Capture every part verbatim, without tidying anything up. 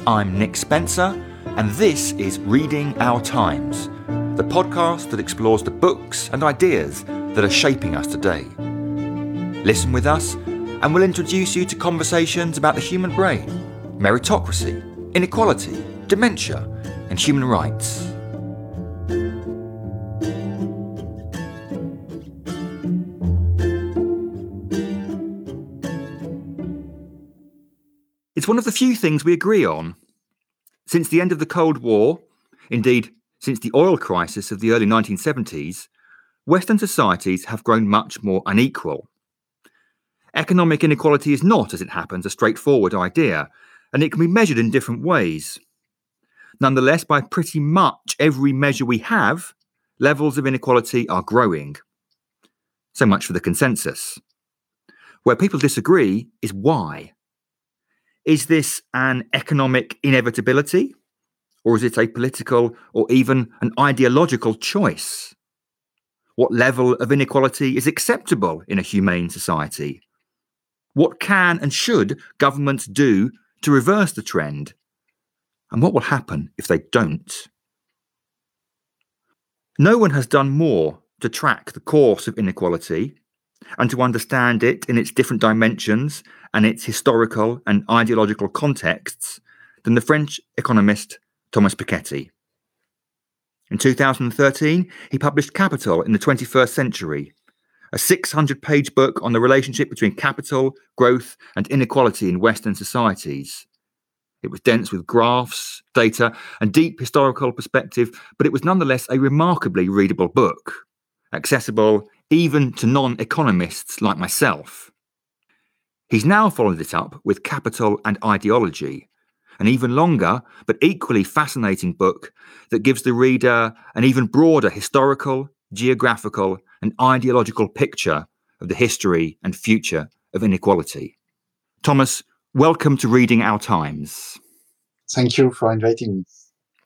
I'm Nick Spencer, and this is Reading Our Times, the podcast that explores the books and ideas that are shaping us today. Listen with us, and we'll introduce you to conversations about the human brain, meritocracy, inequality, dementia, and human rights. It's one of the few things we agree on. Since the end of the Cold War, indeed, since the oil crisis of the early nineteen seventies, Western societies have grown much more unequal. Economic inequality is not, as it happens, a straightforward idea, and it can be measured in different ways. Nonetheless, by pretty much every measure we have, levels of inequality are growing. So much for the consensus. Where people disagree is why. Is this an economic inevitability? Or is it a political or even an ideological choice? What level of inequality is acceptable in a humane society? What can and should governments do to reverse the trend? And what will happen if they don't? No one has done more to track the course of inequality and to understand it in its different dimensions and its historical and ideological contexts than the French economist Thomas Piketty. In two thousand thirteen, he published Capital in the twenty-first Century, a six hundred page book on the relationship between capital, growth, and inequality in Western societies. It was dense with graphs, data, and deep historical perspective, but it was nonetheless a remarkably readable book, accessible even to non-economists like myself. He's now followed it up with Capital and Ideology, an even longer but equally fascinating book that gives the reader an even broader historical, geographical, and ideological picture of the history and future of inequality. Thomas, welcome to Reading Our Times. Thank you for inviting me.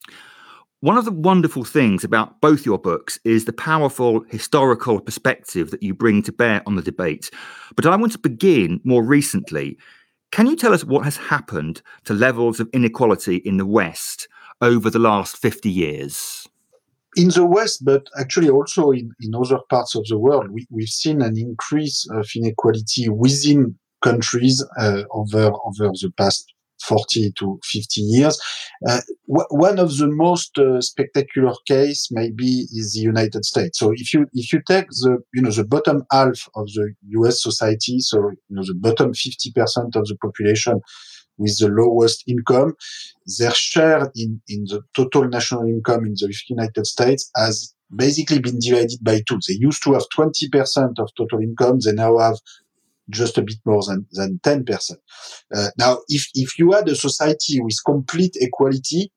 One of the wonderful things about both your books is the powerful historical perspective that you bring to bear on the debate. But I want to begin more recently. Can you tell us what has happened to levels of inequality in the West over the last fifty years? In the West, but actually also in, in other parts of the world, we, we've seen an increase of inequality within countries uh, over, over the past forty to fifty years. Uh, w- one of the most uh, spectacular case maybe is the United States. So if you if you take the you know the bottom half of the U S society, so you know the bottom fifty percent of the population with the lowest income, their share in, in the total national income in the United States has basically been divided by two. They used to have twenty percent of total income. They now have just a bit more than, than ten percent. Uh, now, if, if you had a society with complete equality,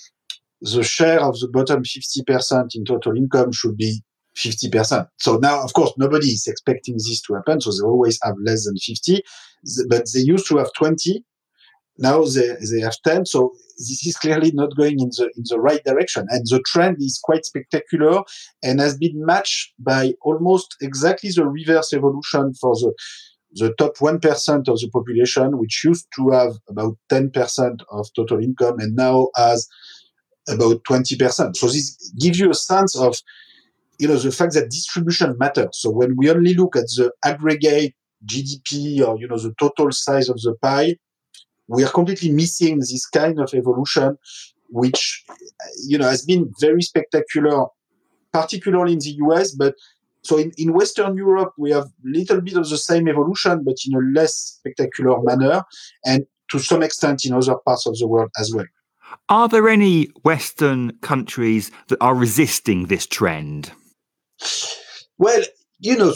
the share of the bottom fifty percent in total income should be fifty percent. So now, of course, nobody is expecting this to happen, so they always have less than fifty, but they used to have twenty. Now they, they have ten, so this is clearly not going in the in the right direction. And the trend is quite spectacular and has been matched by almost exactly the reverse evolution for the the top one percent of the population, which used to have about ten percent of total income and now has about twenty percent. So this gives you a sense of, you know, the fact that distribution matters. So when we only look at the aggregate G D P or, you know, the total size of the pie, we are completely missing this kind of evolution, which, you know, has been very spectacular, particularly in the U S, but so in, in Western Europe, we have a little bit of the same evolution, but in a less spectacular manner, and to some extent in other parts of the world as well. Are there any Western countries that are resisting this trend? Well, you know,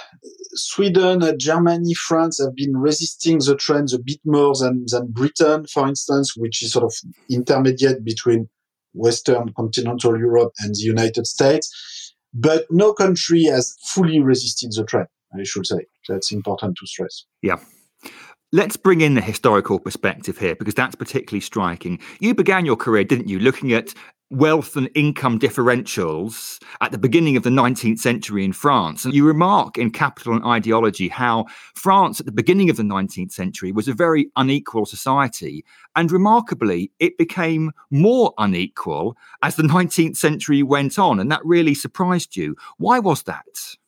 Sweden, Germany, France have been resisting the trend a bit more than, than Britain, for instance, which is sort of intermediate between Western continental Europe and the United States. But no country has fully resisted the trend, I should say. That's important to stress. Yeah. Let's bring in the historical perspective here, because that's particularly striking. You began your career, didn't you, looking at wealth and income differentials at the beginning of the nineteenth century in France. And you remark in Capital and Ideology how France at the beginning of the nineteenth century was a very unequal society. And remarkably, it became more unequal as the nineteenth century went on. And that really surprised you. Why was that?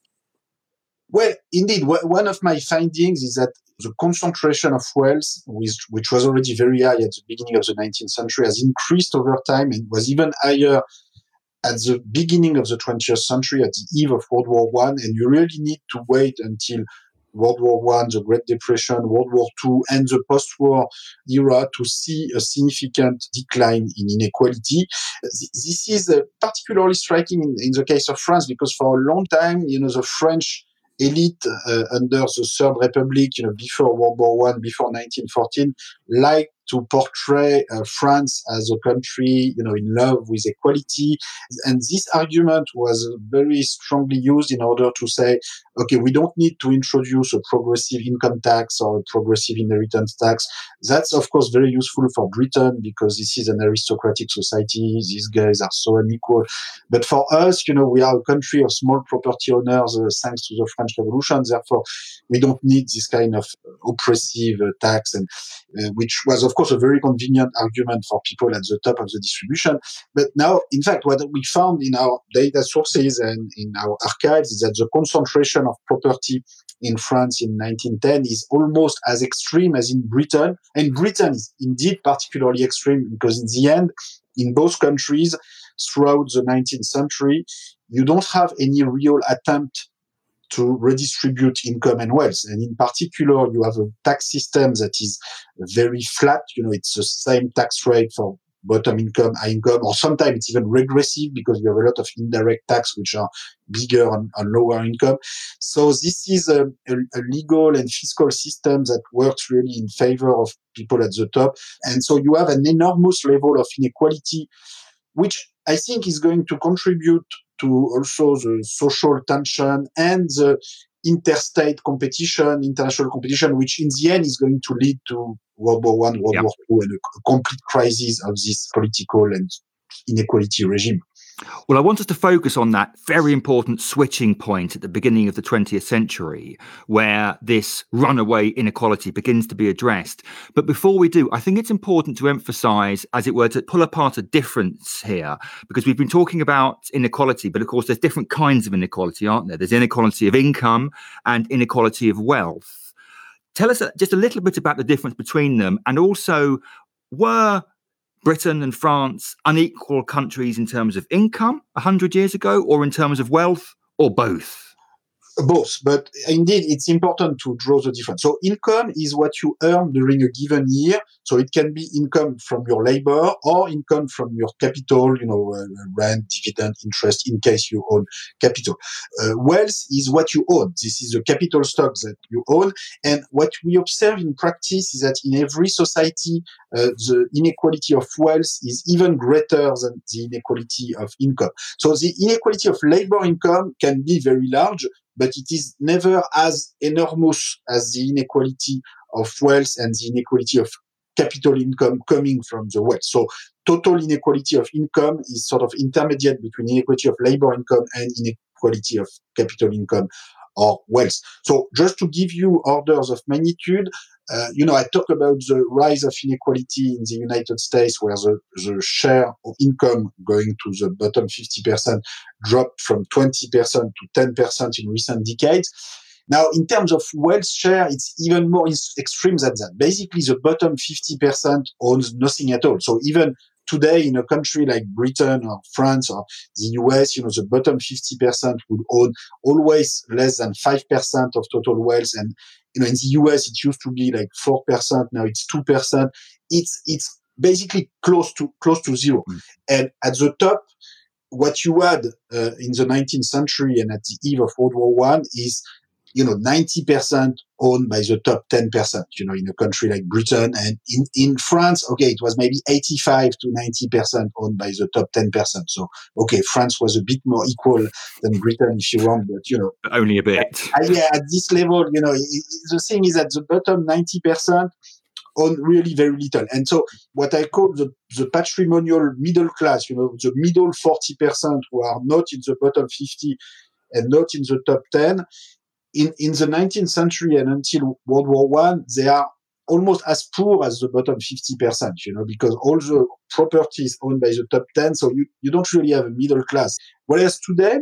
Well, indeed, one of my findings is that the concentration of wealth, which, which was already very high at the beginning of the nineteenth century, has increased over time and was even higher at the beginning of the twentieth century, at the eve of World War One. And you really need to wait until World War One, the Great Depression, World War Two, and the post-war era to see a significant decline in inequality. This is particularly striking in, in the case of France, because for a long time, you know, the French elite uh, under the Third Republic, you know, before World War One, before nineteen fourteen, liked to portray uh, France as a country, you know, in love with equality. And this argument was very strongly used in order to say, okay, we don't need to introduce a progressive income tax or a progressive inheritance tax. That's, of course, very useful for Britain because this is an aristocratic society. These guys are so unequal. But for us, you know, we are a country of small property owners, uh, thanks to the French Revolution. Therefore, we don't need this kind of oppressive uh, tax, and uh, which was, of course, a very convenient argument for people at the top of the distribution. But now, in fact, what we found in our data sources and in our archives is that the concentration of property in France in nineteen ten is almost as extreme as in Britain. And Britain is indeed particularly extreme because in the end, in both countries, throughout the nineteenth century, you don't have any real attempt to redistribute income and wealth. And in particular, you have a tax system that is very flat. You know, it's the same tax rate for bottom income, high income, or sometimes it's even regressive because you have a lot of indirect tax which are bigger on, on lower income. So this is a, a, a legal and fiscal system that works really in favor of people at the top. And so you have an enormous level of inequality, which I think is going to contribute to also the social tension and the interstate competition, international competition, which in the end is going to lead to World War One, World yep. War Two, and a complete crisis of this political and inequality regime. Well, I want us to focus on that very important switching point at the beginning of the twentieth century, where this runaway inequality begins to be addressed. But before we do, I think it's important to emphasize, as it were, to pull apart a difference here, because we've been talking about inequality, but of course, there's different kinds of inequality, aren't there? There's inequality of income and inequality of wealth. Tell us just a little bit about the difference between them, and also, were Britain and France unequal countries in terms of income one hundred years ago, or in terms of wealth, or both? Both, but indeed it's important to draw the difference. So income is what you earn during a given year. So it can be income from your labor or income from your capital, you know, uh, rent, dividend, interest, in case you own capital. Uh, wealth is what you own. This is the capital stock that you own. And what we observe in practice is that in every society, uh, the inequality of wealth is even greater than the inequality of income. So the inequality of labor income can be very large, but it is never as enormous as the inequality of wealth and the inequality of capital income coming from the wealth. So total inequality of income is sort of intermediate between inequality of labor income and inequality of capital income or wealth. So just to give you orders of magnitude, uh, you know, I talk about the rise of inequality in the United States, where the, the share of income going to the bottom fifty percent dropped from twenty percent to ten percent in recent decades. Now, in terms of wealth share, it's even more extreme than that. Basically, the bottom fifty percent owns nothing at all. So even today, in a country like Britain or France or the U S, you know, the bottom fifty percent would own always less than five percent of total wealth. And, you know, in the U S, it used to be like four percent. Now it's two percent. It's, it's basically close to, close to zero. Mm. And at the top, what you had uh, in the nineteenth century and at the eve of World War One is, you know, ninety percent owned by the top ten percent, you know, in a country like Britain. And in, in France, okay, it was maybe eighty-five to ninety percent owned by the top ten percent. So, okay, France was a bit more equal than Britain, if you want, but, you know. But only a bit. Uh, yeah, at this level, you know, it, it, the thing is that the bottom ninety percent own really very little. And so what I call the, the patrimonial middle class, you know, the middle forty percent who are not in the bottom fifty and not in the top ten, in, in the nineteenth century and until World War One, they are almost as poor as the bottom fifty percent, you know, because all the property is owned by the top ten, so you, you don't really have a middle class. Whereas today,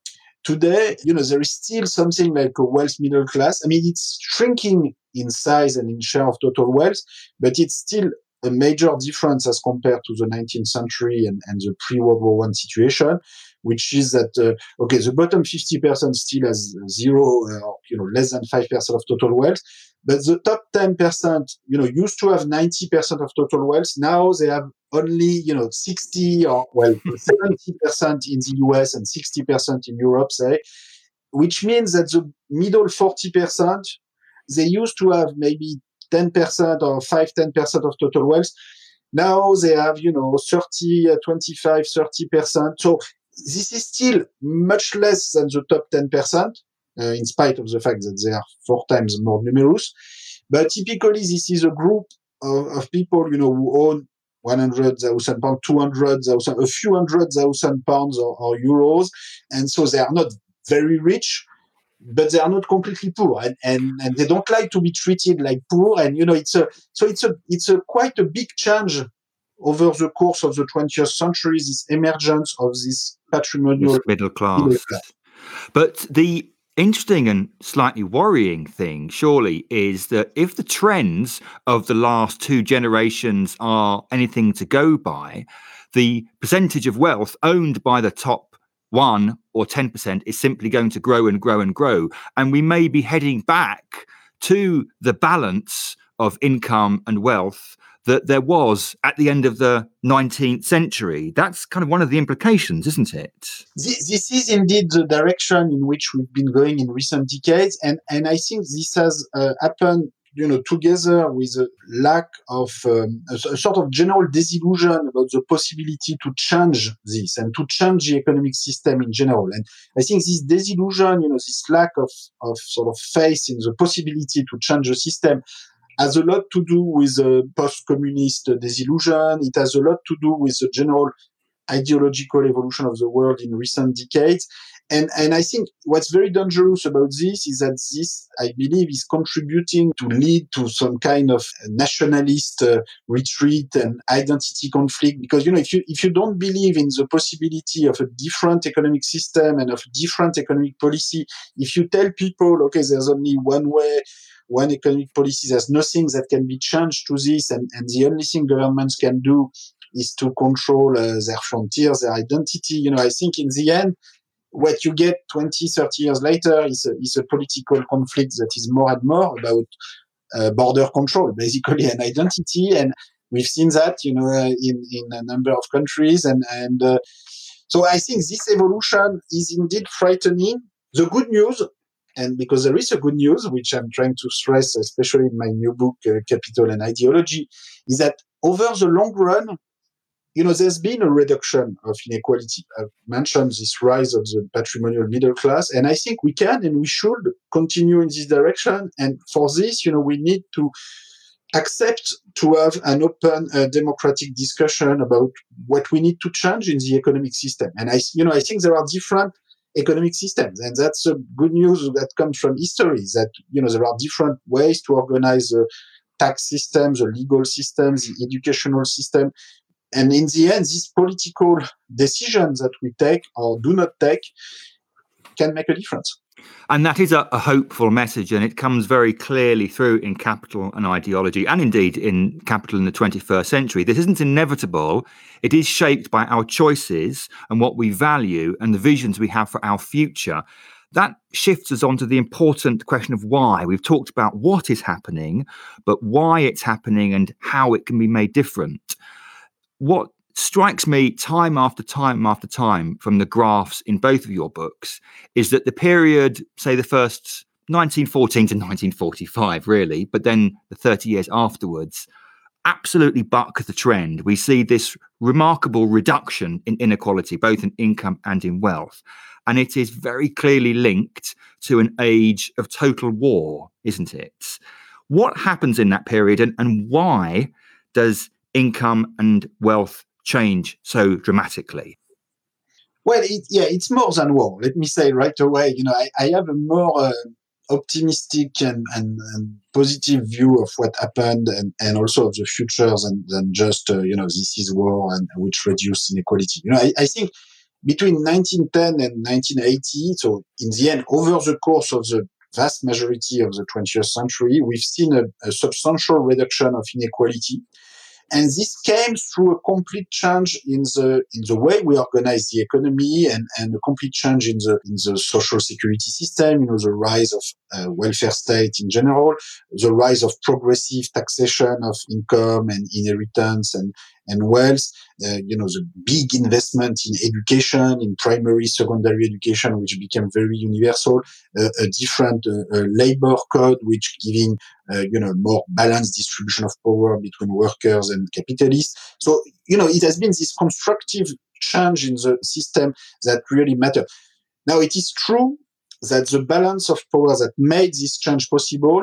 Today, you know, there is still something like a wealth middle class. I mean, it's shrinking in size and in share of total wealth, but it's still a major difference as compared to the nineteenth century and, and the pre-World War One situation, which is that, uh, okay, the bottom fifty percent still has zero uh, or, you know, less than five percent of total wealth, but the top ten percent, you know, used to have ninety percent of total wealth. Now they have only, you know, sixty or, well, seventy percent in the U S and sixty percent in Europe, say, which means that the middle forty percent, they used to have maybe ten percent or five, ten percent of total wealth. Now they have, you know, thirty, twenty-five, thirty percent. So this is still much less than the top ten percent, uh, in spite of the fact that they are four times more numerous. But typically, this is a group of, of people, you know, who own one hundred thousand pounds, two hundred thousand, a few hundred thousand pounds or, or euros. And so they are not very rich, but they are not completely poor. And, and, and they don't like to be treated like poor. And, you know, it's a, so it's a, it's a quite a big change over the course of the twentieth century, this emergence of this patrimonial this middle class. middle class. But the interesting and slightly worrying thing, surely, is that if the trends of the last two generations are anything to go by, the percentage of wealth owned by the top one or ten percent is simply going to grow and grow and grow. And we may be heading back to the balance of income and wealth that there was at the end of the nineteenth century. That's kind of one of the implications, isn't it? This, this is indeed the direction in which we've been going in recent decades. And, and I think this has uh, happened, you know, together with a lack of um, a, a sort of general disillusion about the possibility to change this and to change the economic system in general. And I think this disillusion, you know, this lack of, of sort of faith in the possibility to change the system has a lot to do with the post-communist disillusion. It has a lot to do with the general ideological evolution of the world in recent decades. And, and I think what's very dangerous about this is that this, I believe, is contributing to lead to some kind of nationalist uh, retreat and identity conflict. Because, you know, if you, if you don't believe in the possibility of a different economic system and of different economic policy, if you tell people, okay, there's only one way, one economic policy, there's nothing that can be changed to this, and, and the only thing governments can do is to control uh, their frontiers, their identity. You know, I think in the end, what you get twenty, thirty years later is a, is a political conflict that is more and more about uh, border control, basically, and identity. And we've seen that, you know, uh, in, in a number of countries. And, and uh, so I think this evolution is indeed frightening. The good news, and because there is a good news, which I'm trying to stress, especially in my new book, uh, Capital and Ideology, is that over the long run, you know, there's been a reduction of inequality. I've mentioned this rise of the patrimonial middle class, and I think we can and we should continue in this direction. And for this, you know, we need to accept to have an open uh, democratic discussion about what we need to change in the economic system. And I, you know, I think there are different economic systems, and that's a good news that comes from history, that, you know, there are different ways to organize the tax systems, the legal systems, the educational system. And in the end, these political decisions that we take or do not take can make a difference. And that is a, a hopeful message, and it comes very clearly through in Capital and Ideology, and indeed in Capital in the twenty-first century. This isn't inevitable. It is shaped by our choices and what we value and the visions we have for our future. That shifts us onto the important question of why. We've talked about what is happening, but why it's happening and how it can be made different. What strikes me time after time after time from the graphs in both of your books is that the period, say the first nineteen fourteen to nineteen forty-five, really, but then the thirty years afterwards, absolutely buck the trend. We see this remarkable reduction in inequality, both in income and in wealth. And it is very clearly linked to an age of total war, isn't it? What happens in that period, and, and why does income and wealth change so dramatically? Well, it, yeah, it's more than war. Let me say right away, you know, I, I have a more uh, optimistic and, and, and positive view of what happened and, and also of the futures than, than just, uh, you know, this is war and which reduced inequality. You know, I, I think between nineteen ten and nineteen eighty, so in the end, over the course of the vast majority of the twentieth century, we've seen a, a substantial reduction of inequality. And this came through a complete change in the in the way we organize the economy and, and a complete change in the in the social security system, you know, the rise of uh, welfare state in general, the rise of progressive taxation of income and inheritance and, and wealth, uh, you know, the big investment in education, in primary, secondary education, which became very universal, uh, a different uh, uh, labor code, which giving Uh, you know, more balanced distribution of power between workers and capitalists. So, you know, it has been this constructive change in the system that really matter. Now, it is true that the balance of power that made this change possible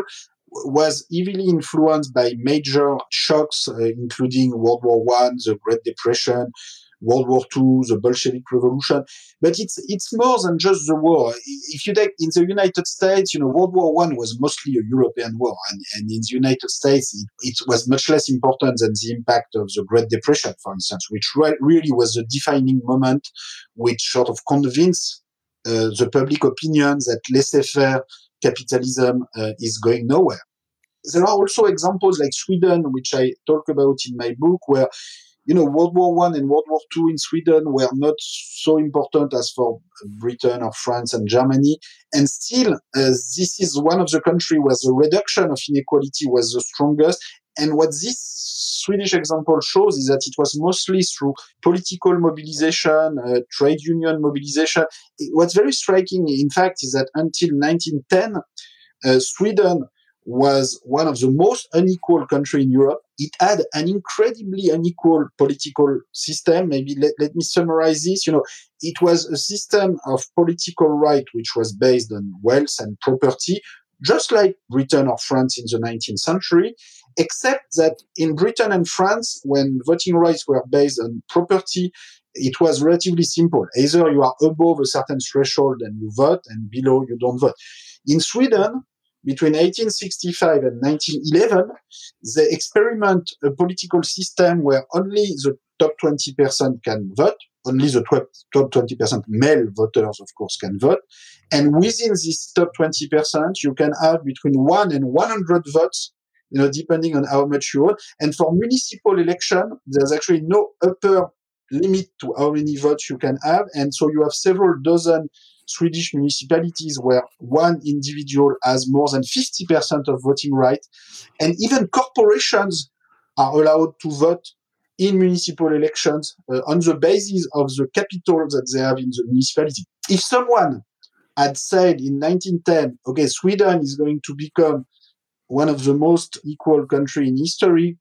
was heavily influenced by major shocks, uh, including World War One, the Great Depression, World War Two, the Bolshevik Revolution. But it's it's more than just the war. If you take in the United States, you know, World War One was mostly a European war, and, and in the United States, it, it was much less important than the impact of the Great Depression, for instance, which re- really was a defining moment, which sort of convinced uh, the public opinion that laissez-faire capitalism uh, is going nowhere. There are also examples like Sweden, which I talk about in my book, where you know, World War One and World War Two in Sweden were not so important as for Britain or France and Germany. And still, uh, this is one of the countries where the reduction of inequality was the strongest. And what this Swedish example shows is that it was mostly through political mobilization, uh, trade union mobilization. What's very striking, in fact, is that until nineteen ten, uh, Sweden was one of the most unequal countries in Europe. It had an incredibly unequal political system. Maybe let, let me summarize this. You know, it was a system of political right which was based on wealth and property, just like Britain or France in the nineteenth century, except that in Britain and France, when voting rights were based on property, it was relatively simple. Either you are above a certain threshold and you vote, and below you don't vote. In Sweden, between eighteen sixty-five and nineteen eleven, they experiment a political system where only the top twenty percent can vote, only the top twenty percent male voters, of course, can vote. And within this top twenty percent, you can have between one and one hundred votes, you know, depending on how much you vote. And for municipal election, there's actually no upper limit to how many votes you can have. And so you have several dozen Swedish municipalities where one individual has more than fifty percent of voting right. And even corporations are allowed to vote in municipal elections uh, on the basis of the capital that they have in the municipality. If someone had said in nineteen ten, okay, Sweden is going to become one of the most equal countries in history,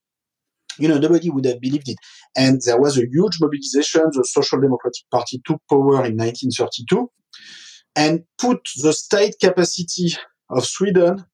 you know, nobody would have believed it. And there was a huge mobilization. The Social Democratic Party took power in nineteen thirty-two and put the state capacity of Sweden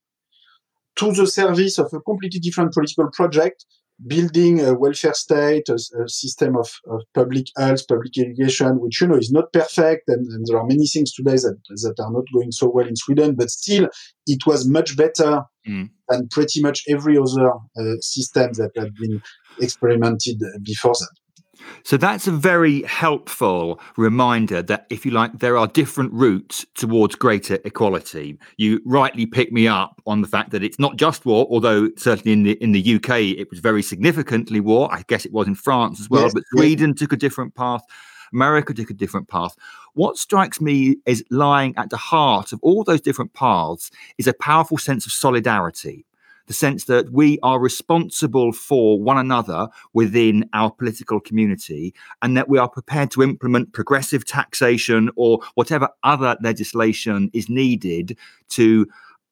to the service of a completely different political project, building a welfare state, a, a system of, of public health, public education, which, you know, is not perfect. And, and there are many things today that, that are not going so well in Sweden, but still it was much better mm. than pretty much every other uh, system that had been experimented before that. So that's a very helpful reminder that, if you like, there are different routes towards greater equality. You rightly pick me up on the fact that it's not just war, although certainly in the in the U K it was very significantly war. I guess it was in France as well, yes, but Sweden yes. took a different path. America took a different path. What strikes me is lying at the heart of all those different paths is a powerful sense of solidarity. The sense that we are responsible for one another within our political community, and that we are prepared to implement progressive taxation or whatever other legislation is needed to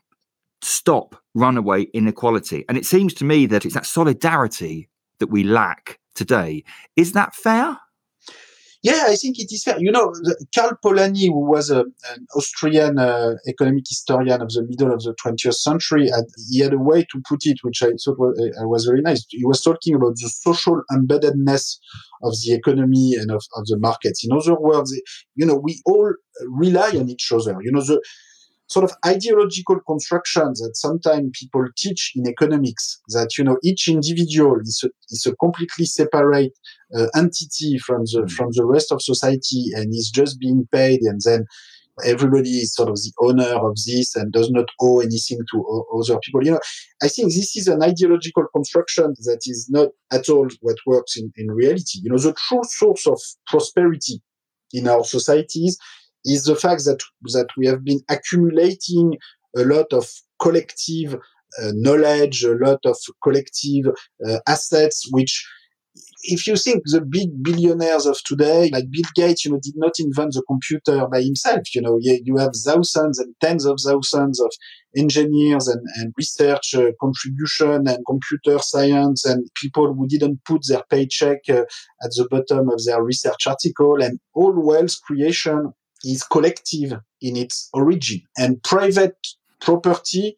stop runaway inequality. And it seems to me that it's that solidarity that we lack today. Is that fair? Yeah, I think it is fair. You know, the, Karl Polanyi, who was a, an Austrian uh, economic historian of the middle of the twentieth century, had, he had a way to put it, which I thought was, uh, was very nice. He was talking about the social embeddedness of the economy and of, of the markets. In other words, you know, we all rely on each other. You know, the sort of ideological constructions that sometimes people teach in economics, that, you know, each individual is a, is a completely separate uh, entity from the, mm. from the rest of society and is just being paid, and then everybody is sort of the owner of this and does not owe anything to o- other people. You know, I think this is an ideological construction that is not at all what works in, in reality. You know, the true source of prosperity in our societies is the fact that that we have been accumulating a lot of collective uh, knowledge, a lot of collective uh, assets, which, if you think the big billionaires of today, like Bill Gates, you know, did not invent the computer by himself. You know, you have thousands and tens of thousands of engineers and, and research uh, contribution and computer science and people who didn't put their paycheck uh, at the bottom of their research article. And all wealth creation is collective in its origin. And private property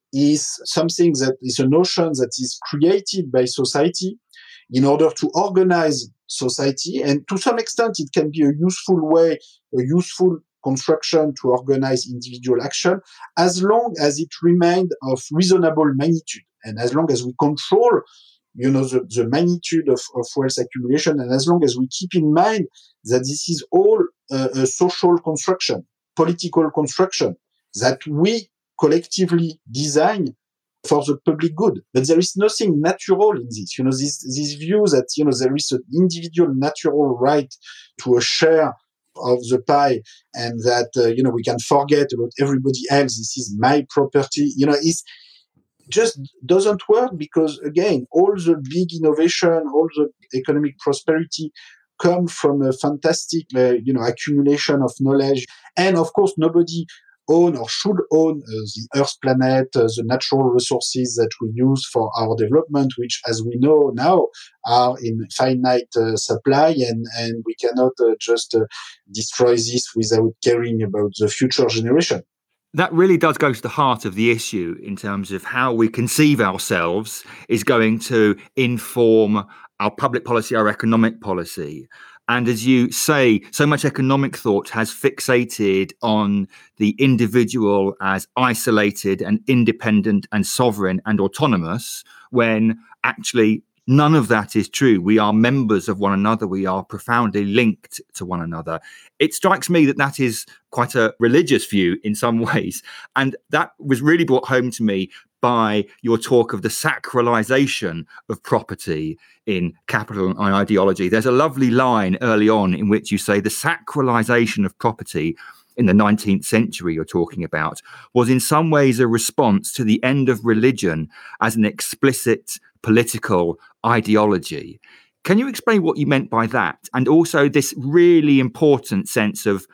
is something that is a notion that is created by society in order to organize society. And to some extent, it can be a useful way, a useful construction to organize individual action, as long as it remained of reasonable magnitude. And as long as we control, you know, the, the magnitude of, of wealth accumulation, and as long as we keep in mind that this is all uh, a social construction, political construction, that we collectively design for the public good. But there is nothing natural in this. You know, this, this view that, you know, there is an individual natural right to a share of the pie, and that, uh, you know, we can forget about everybody else. This is my property. You know, it's just doesn't work, because, again, all the big innovation, all the economic prosperity come from a fantastic, uh, you know, accumulation of knowledge. And of course, nobody own or should own uh, the Earth planet, uh, the natural resources that we use for our development, which, as we know now, are in finite uh, supply, and, and we cannot uh, just uh, destroy this without caring about the future generation. That really does go to the heart of the issue in terms of how we conceive ourselves is going to inform our public policy, our economic policy. And as you say, so much economic thought has fixated on the individual as isolated and independent and sovereign and autonomous, when actually none of that is true. We are members of one another. We are profoundly linked to one another. It strikes me that that is quite a religious view in some ways. And that was really brought home to me by your talk of the sacralization of property in Capital and Ideology. There's a lovely line early on in which you say the sacralization of property in the nineteenth century you're talking about was in some ways a response to the end of religion as an explicit political ideology. Can you explain what you meant by that? And also this really important sense of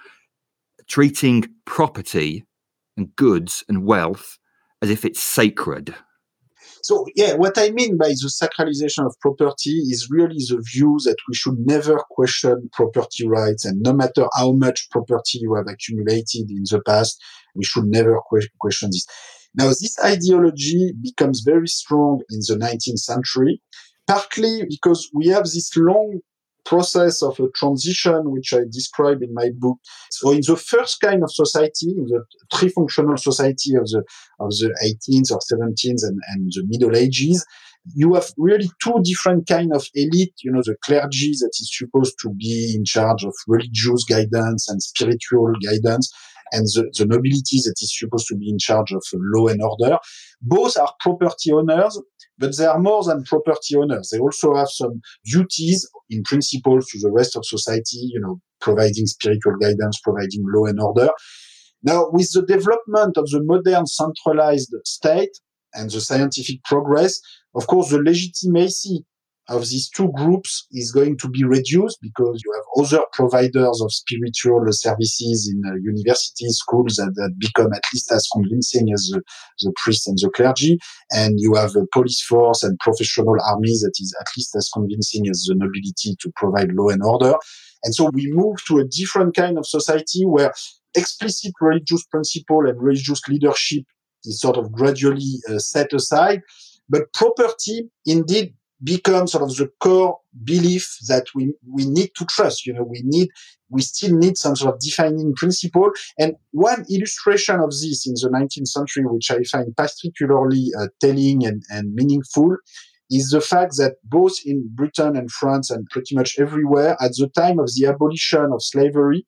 treating property and goods and wealth as if it's sacred. So, yeah, what I mean by the sacralization of property is really the view that we should never question property rights, and no matter how much property you have accumulated in the past, we should never que- question this. Now, this ideology becomes very strong in the nineteenth century, partly because we have this long process of a transition, which I describe in my book. So in the first kind of society, in the tri-functional society of the of the eighteenth or seventeenth and, and the Middle Ages, you have really two different kind of elite. You know, the clergy that is supposed to be in charge of religious guidance and spiritual guidance, and the, the nobility that is supposed to be in charge of law and order. Both are property owners, but they are more than property owners. They also have some duties, in principle, to the rest of society, you know, providing spiritual guidance, providing law and order. Now, with the development of the modern centralized state and the scientific progress, of course, the legitimacy of these two groups is going to be reduced, because you have other providers of spiritual services in uh, universities, schools that, that become at least as convincing as the, the priests and the clergy. And you have a police force and professional armies that is at least as convincing as the nobility to provide law and order. And so we move to a different kind of society where explicit religious principle and religious leadership is sort of gradually uh, set aside, but property indeed becomes sort of the core belief that we we need to trust. You know, we need we still need some sort of defining principle. And one illustration of this in the nineteenth century, which I find particularly uh, telling and, and meaningful, is the fact that both in Britain and France and pretty much everywhere, at the time of the abolition of slavery,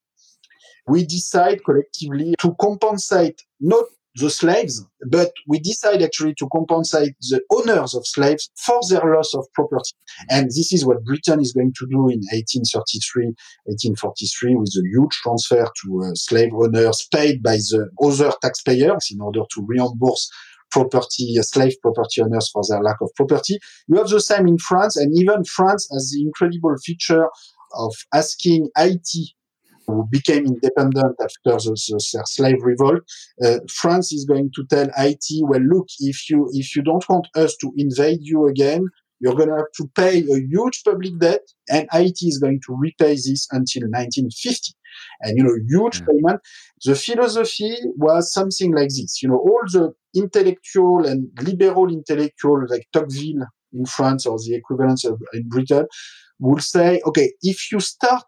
we decide collectively to compensate not the slaves, but we decide actually to compensate the owners of slaves for their loss of property. And this is what Britain is going to do in eighteen thirty-three, eighteen forty-three, with a huge transfer to uh, slave owners paid by the other taxpayers in order to reimburse property, uh, slave property owners for their lack of property. You have the same in France, and even France has the incredible feature of asking Haiti, who became independent after the, the, the slave revolt. Uh, France is going to tell Haiti, well, look, if you if you don't want us to invade you again, you're going to have to pay a huge public debt, and Haiti is going to repay this until nineteen fifty. And, you know, huge mm. payment. The philosophy was something like this. You know, all the intellectual and liberal intellectuals like Tocqueville in France or the equivalent of, in Britain will say, okay, if you start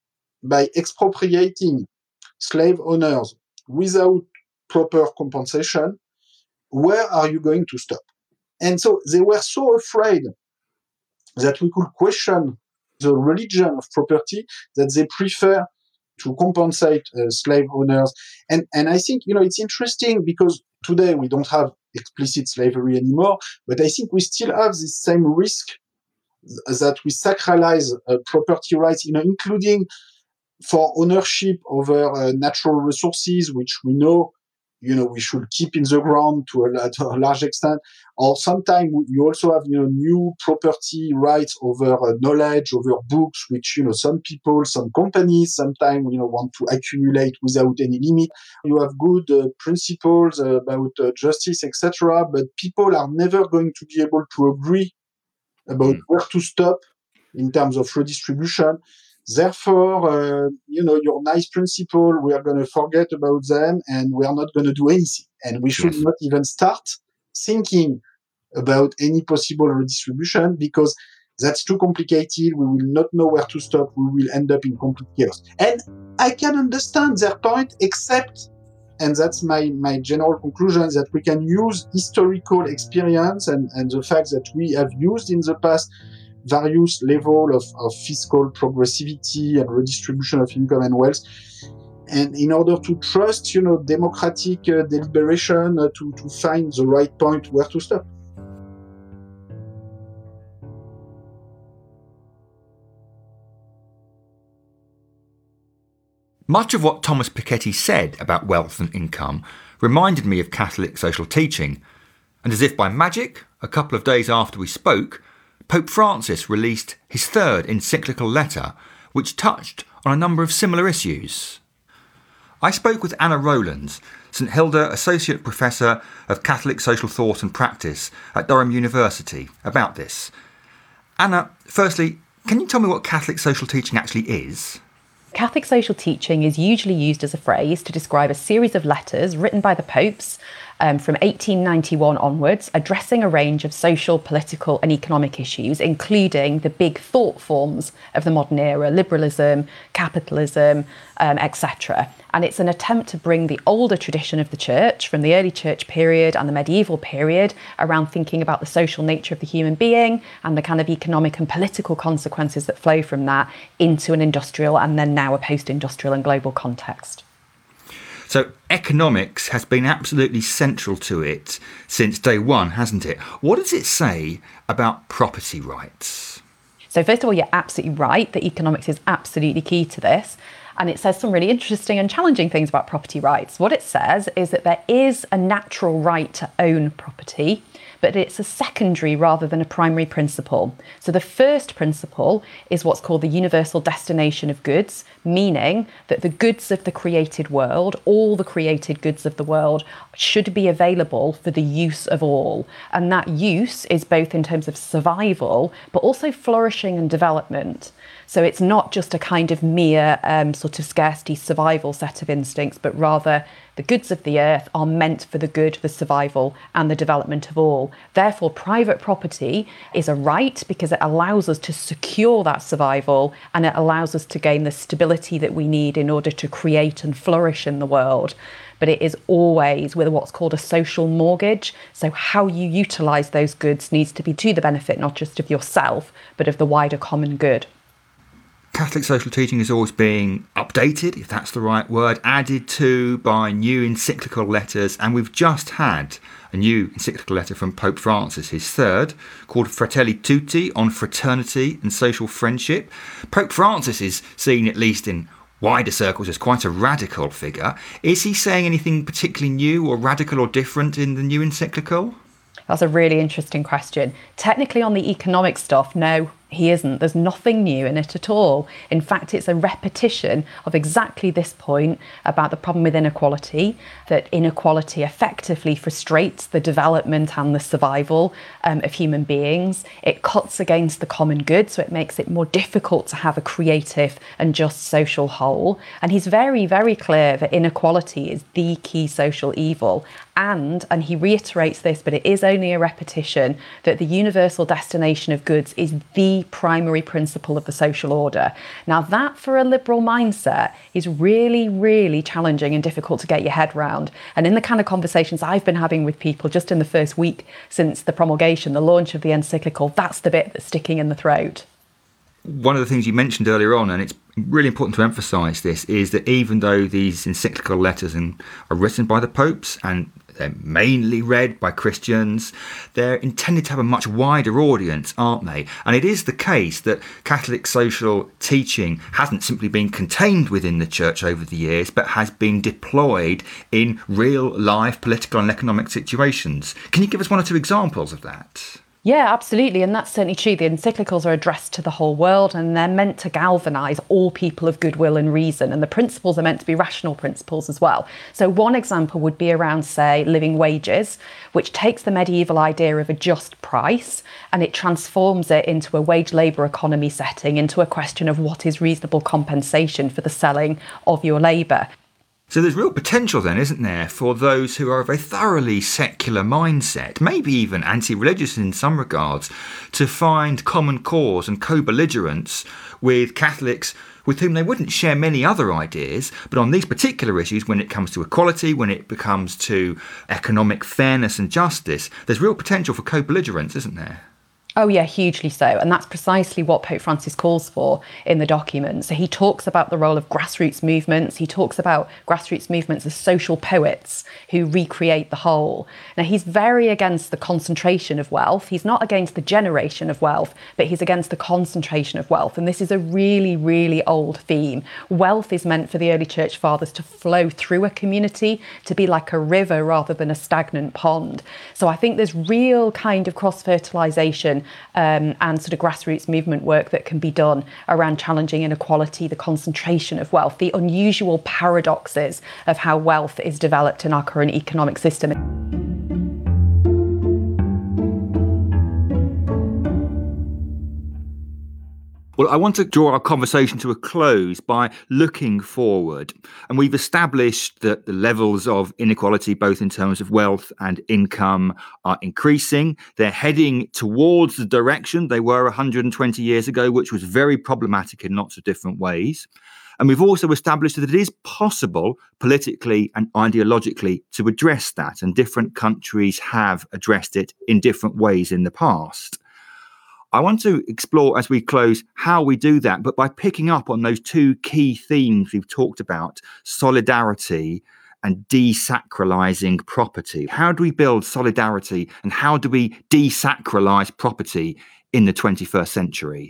by expropriating slave owners without proper compensation, where are you going to stop? And so they were so afraid that we could question the religion of property that they prefer to compensate uh, slave owners. And, and I think, you know, it's interesting because today we don't have explicit slavery anymore, but I think we still have this same risk that we sacralize uh, property rights, you know, including for ownership over uh, natural resources, which we know, you know, we should keep in the ground to a, to a large extent. Or sometimes you also have, you know, new property rights over uh, knowledge, over books, which, you know, some people, some companies sometimes, you know, want to accumulate without any limit. You have good uh, principles uh, about uh, justice, et cetera. But people are never going to be able to agree about mm. where to stop in terms of redistribution. Therefore, uh, you know, your nice principle, we are going to forget about them and we are not going to do anything. And we should yes. not even start thinking about any possible redistribution because that's too complicated. We will not know where to stop. We will end up in complete chaos. And I can understand their point, except, and that's my, my general conclusion, that we can use historical experience and, and the fact that we have used in the past various level of, of fiscal progressivity and redistribution of income and wealth. And in order to trust, you know, democratic uh, deliberation uh, to, to find the right point where to stop. Much of what Thomas Piketty said about wealth and income reminded me of Catholic social teaching. And as if by magic, a couple of days after we spoke, Pope Francis released his third encyclical letter, which touched on a number of similar issues. I spoke with Anna Rowlands, St Hilda Associate Professor of Catholic Social Thought and Practice at Durham University, about this. Anna, firstly, can you tell me what Catholic social teaching actually is? Catholic social teaching is usually used as a phrase to describe a series of letters written by the popes um, from eighteen ninety-one onwards, addressing a range of social, political and economic issues, including the big thought forms of the modern era, liberalism, capitalism, um, et cetera. And it's an attempt to bring the older tradition of the church from the early church period and the medieval period around thinking about the social nature of the human being and the kind of economic and political consequences that flow from that into an industrial and then now a post-industrial and global context. So economics has been absolutely central to it since day one, hasn't it? What does it say about property rights? So first of all, you're absolutely right that economics is absolutely key to this. And it says some really interesting and challenging things about property rights. What it says is that there is a natural right to own property, but it's a secondary rather than a primary principle. So the first principle is what's called the universal destination of goods, meaning that the goods of the created world, all the created goods of the world, should be available for the use of all. And that use is both in terms of survival, but also flourishing and development. So it's not just a kind of mere um, sort of scarcity survival set of instincts, but rather the goods of the earth are meant for the good, the survival and the development of all. Therefore, private property is a right because it allows us to secure that survival and it allows us to gain the stability that we need in order to create and flourish in the world. But it is always with what's called a social mortgage. So how you utilise those goods needs to be to the benefit not just of yourself, but of the wider common good. Catholic social teaching is always being updated, if that's the right word, added to by new encyclical letters. And we've just had a new encyclical letter from Pope Francis, his third, called Fratelli Tutti, on fraternity and social friendship. Pope Francis is seen, at least in wider circles, as quite a radical figure. Is he saying anything particularly new or radical or different in the new encyclical? That's a really interesting question. Technically on the economic stuff, no, he isn't. There's nothing new in it at all. In fact, it's a repetition of exactly this point about the problem with inequality, that inequality effectively frustrates the development and the survival um, of human beings. It cuts against the common good, so it makes it more difficult to have a creative and just social whole. And he's very, very clear that inequality is the key social evil. And, and he reiterates this, but it is only a repetition, that the universal destination of goods is the primary principle of the social order. Now that, for a liberal mindset, is really, really challenging and difficult to get your head round. And in the kind of conversations I've been having with people just in the first week since the promulgation, the launch of the encyclical, that's the bit that's sticking in the throat. One of the things you mentioned earlier on, and it's really important to emphasise this, is that even though these encyclical letters are written by the popes and they're mainly read by Christians, they're intended to have a much wider audience, aren't they? And it is the case that Catholic social teaching hasn't simply been contained within the church over the years, but has been deployed in real life political and economic situations. Can you give us one or two examples of that? Yeah, absolutely. And that's certainly true. The encyclicals are addressed to the whole world and they're meant to galvanise all people of goodwill and reason. And the principles are meant to be rational principles as well. So one example would be around, say, living wages, which takes the medieval idea of a just price and it transforms it into a wage labour economy setting, into a question of what is reasonable compensation for the selling of your labour. So there's real potential then, isn't there, for those who are of a thoroughly secular mindset, maybe even anti-religious in some regards, to find common cause and co-belligerence with Catholics with whom they wouldn't share many other ideas, but on these particular issues, when it comes to equality, when it comes to economic fairness and justice, there's real potential for co-belligerence, isn't there? Oh yeah, hugely so. And that's precisely what Pope Francis calls for in the document. So he talks about the role of grassroots movements. He talks about grassroots movements as social poets who recreate the whole. Now, he's very against the concentration of wealth. He's not against the generation of wealth, but he's against the concentration of wealth. And this is a really, really old theme. Wealth is meant for the early church fathers to flow through a community, to be like a river rather than a stagnant pond. So I think there's real kind of cross-fertilisation Um, and sort of grassroots movement work that can be done around challenging inequality, the concentration of wealth, the unusual paradoxes of how wealth is developed in our current economic system. Well, I want to draw our conversation to a close by looking forward. And we've established that the levels of inequality, both in terms of wealth and income, are increasing. They're heading towards the direction they were one hundred twenty years ago, which was very problematic in lots of different ways. And we've also established that it is possible politically and ideologically to address that. And different countries have addressed it in different ways in the past. I want to explore as we close how we do that, but by picking up on those two key themes we've talked about, solidarity and desacralizing property. How do we build solidarity and how do we desacralize property in the twenty-first century?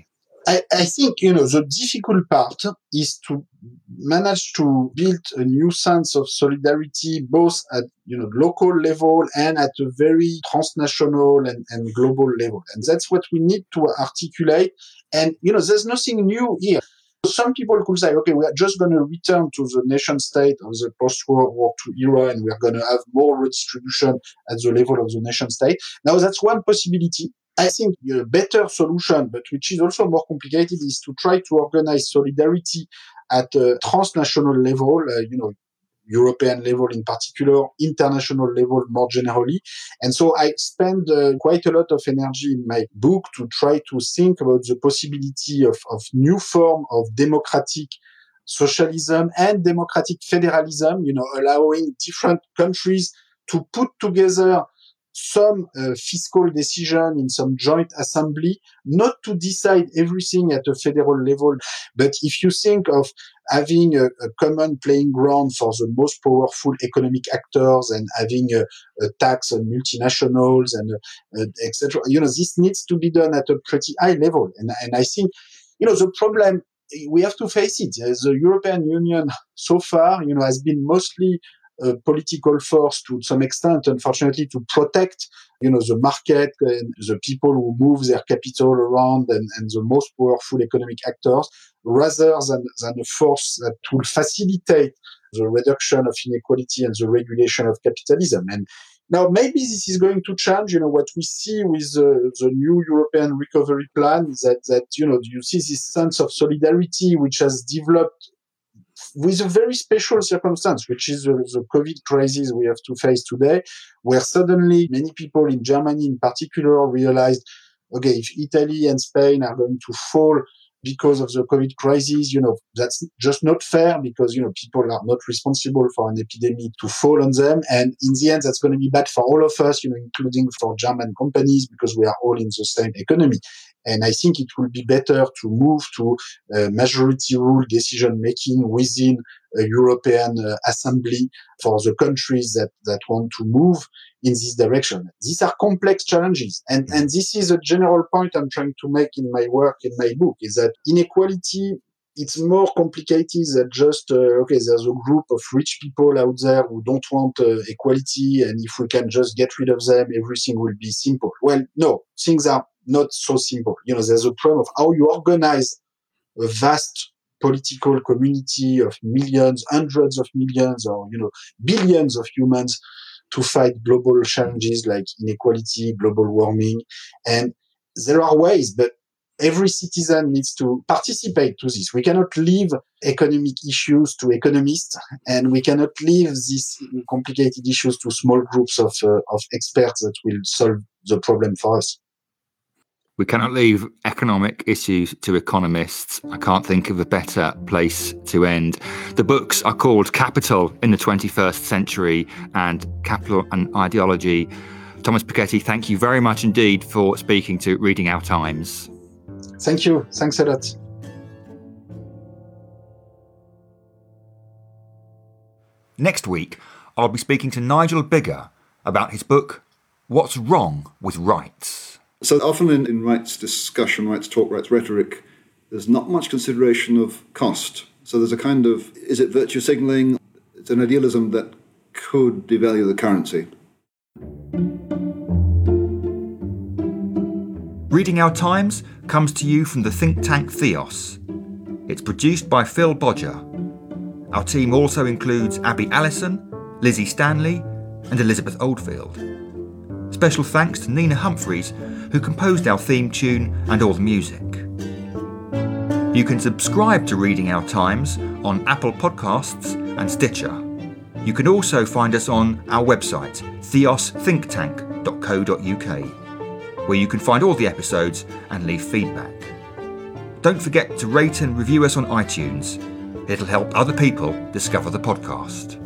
I, I think, you know, the difficult part is to manage to build a new sense of solidarity, both at, you know, local level and at a very transnational and, and global level. And that's what we need to articulate. And, you know, there's nothing new here. Some people could say, okay, we are just going to return to the nation state of the post-World War Two era, and we are going to have more redistribution at the level of the nation state. Now, that's one possibility. I think a better solution, but which is also more complicated, is to try to organize solidarity at a transnational level, uh, you know, European level in particular, international level more generally. And so I spend uh, quite a lot of energy in my book to try to think about the possibility of, of new form of democratic socialism and democratic federalism, you know, allowing different countries to put together some uh, fiscal decision in some joint assembly, not to decide everything at a federal level. But if you think of having a, a common playing ground for the most powerful economic actors and having a, a tax on multinationals and uh, uh, et cetera, you know, this needs to be done at a pretty high level. And, and I think, you know, the problem, we have to face it. The European Union so far, you know, has been mostly a political force to some extent, unfortunately, to protect, you know, the market and the people who move their capital around and, and the most powerful economic actors, rather than, than a force that will facilitate the reduction of inequality and the regulation of capitalism. And now maybe this is going to change. You know, what we see with the, the new European recovery plan is that, that, you know, you see this sense of solidarity which has developed with a very special circumstance, which is the, the COVID crisis we have to face today, where suddenly many people in Germany in particular realized, okay, if Italy and Spain are going to fall because of the COVID crisis, you know, that's just not fair because, you know, people are not responsible for an epidemic to fall on them. And in the end, that's going to be bad for all of us, you know, including for German companies, because we are all in the same economy. And I think it will be better to move to uh, majority rule decision making within a European uh, assembly for the countries that, that want to move in this direction. These are complex challenges. And, and this is a general point I'm trying to make in my work, in my book, is that inequality, it's more complicated than just, uh, okay, there's a group of rich people out there who don't want uh, equality, and if we can just get rid of them, everything will be simple. Well, no, things are not so simple. You know, there's a problem of how you organize a vast political community of millions, hundreds of millions, or, you know, billions of humans to fight global challenges like inequality, global warming. And there are ways, but every citizen needs to participate to this. We cannot leave economic issues to economists, and we cannot leave these complicated issues to small groups of, uh, of experts that will solve the problem for us. We cannot leave economic issues to economists. I can't think of a better place to end. The books are called Capital in the twenty-first Century and Capital and Ideology. Thomas Piketty, thank you very much indeed for speaking to Reading Our Times. Thank you. Thanks a lot. Next week, I'll be speaking to Nigel Biggar about his book, What's Wrong with Rights? So often in, in rights discussion, rights talk, rights rhetoric, there's not much consideration of cost. So there's a kind of, is it virtue signalling? It's an idealism that could devalue the currency. Reading Our Times comes to you from the think tank Theos. It's produced by Phil Bodger. Our team also includes Abby Allison, Lizzie Stanley, and Elizabeth Oldfield. Special thanks to Nina Humphreys, who composed our theme tune and all the music. You can subscribe to Reading Our Times on Apple Podcasts and Stitcher. You can also find us on our website, theos think tank dot co dot uk, where you can find all the episodes and leave feedback. Don't forget to rate and review us on iTunes. It'll help other people discover the podcast.